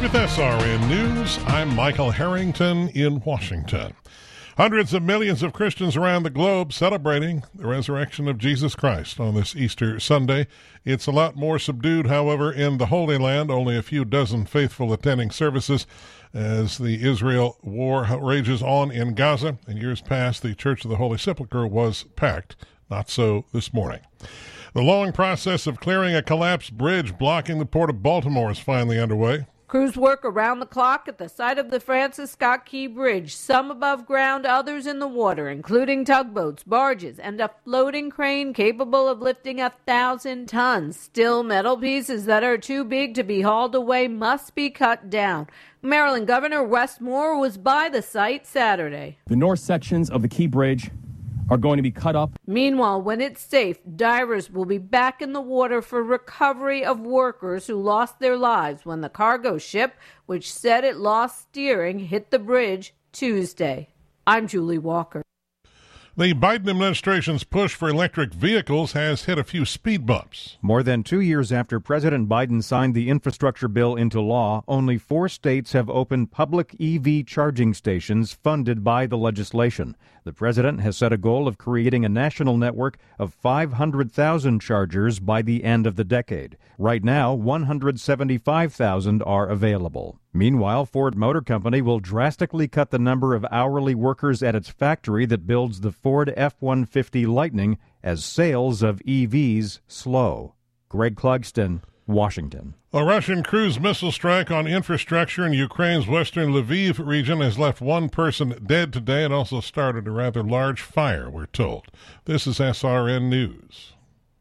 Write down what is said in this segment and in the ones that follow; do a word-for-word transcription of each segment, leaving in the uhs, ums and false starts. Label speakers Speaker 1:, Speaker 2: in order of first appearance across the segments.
Speaker 1: With S R N News, I'm Michael Harrington in Washington. Hundreds of millions of Christians around the globe celebrating the resurrection of Jesus Christ on this Easter Sunday. It's a lot more subdued, however, in the Holy Land. Only a few dozen faithful attending services as the Israel war rages on in Gaza. In years past, the Church of the Holy Sepulchre was packed. Not so this morning. The long process of clearing a collapsed bridge blocking the port of Baltimore is finally underway.
Speaker 2: Crews work around the clock at the site of the Francis Scott Key Bridge, some above ground, others in the water, including tugboats, barges, and a floating crane capable of lifting a thousand tons. Still, metal pieces that are too big to be hauled away must be cut down. Maryland Governor Wes Moore was by the site Saturday.
Speaker 3: The north sections of the Key Bridge are going to be cut up.
Speaker 2: Meanwhile, when it's safe, divers will be back in the water for recovery of workers who lost their lives when the cargo ship, which said it lost steering, hit the bridge Tuesday. I'm Julie Walker.
Speaker 1: The Biden administration's push for electric vehicles has hit a few speed bumps.
Speaker 4: More than two years after President Biden signed the infrastructure bill into law, only four states have opened public E V charging stations funded by the legislation. The president has set a goal of creating a national network of five hundred thousand chargers by the end of the decade. Right now, one hundred seventy-five thousand are available. Meanwhile, Ford Motor Company will drastically cut the number of hourly workers at its factory that builds the Ford F one fifty Lightning as sales of E Vs slow. Greg Clugston, Washington.
Speaker 1: A Russian cruise missile strike on infrastructure in Ukraine's western Lviv region has left one person dead today and also started a rather large fire, we're told. This is S R N News.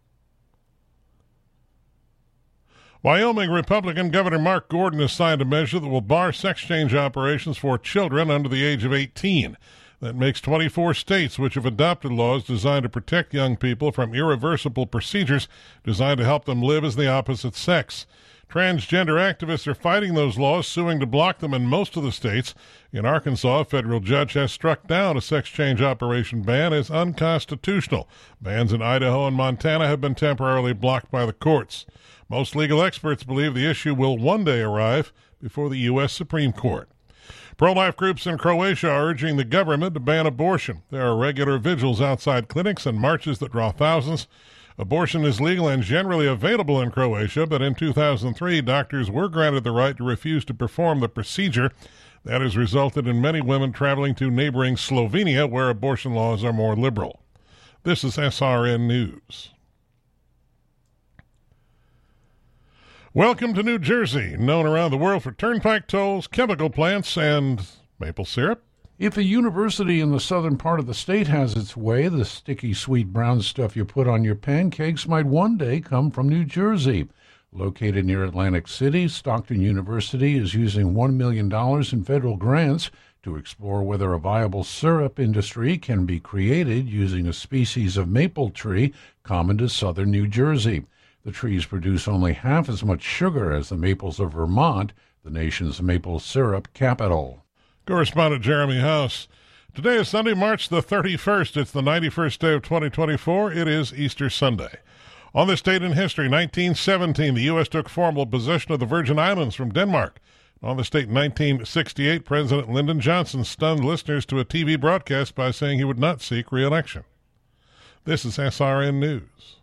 Speaker 1: Wyoming Republican Governor Mark Gordon has signed a measure that will bar sex change operations for children under the age of eighteen. That makes twenty-four states which have adopted laws designed to protect young people from irreversible procedures designed to help them live as the opposite sex. Transgender activists are fighting those laws, suing to block them in most of the states. In Arkansas, a federal judge has struck down a sex change operation ban as unconstitutional. Bans in Idaho and Montana have been temporarily blocked by the courts. Most legal experts believe the issue will one day arrive before the U S Supreme Court. Pro-life groups in Croatia are urging the government to ban abortion. There are regular vigils outside clinics and marches that draw thousands. Abortion is legal and generally available in Croatia, but in two thousand three, doctors were granted the right to refuse to perform the procedure. That has resulted in many women traveling to neighboring Slovenia, where abortion laws are more liberal. This is S R N News. Welcome to New Jersey, known around the world for turnpike tolls, chemical plants, and maple syrup.
Speaker 5: If a university in the southern part of the state has its way, the sticky, sweet brown stuff you put on your pancakes might one day come from New Jersey. Located near Atlantic City, Stockton University is using one million dollars in federal grants to explore whether a viable syrup industry can be created using a species of maple tree common to southern New Jersey. The trees produce only half as much sugar as the maples of Vermont, the nation's maple syrup capital.
Speaker 1: Correspondent Jeremy House. Today is Sunday, March the thirty-first. It's the ninety-first day of twenty twenty-four. It is Easter Sunday. On this date in history, nineteen seventeen, the U S took formal possession of the Virgin Islands from Denmark. On this date in nineteen sixty-eight, President Lyndon Johnson stunned listeners to a T V broadcast by saying he would not seek re-election. This is S R N News.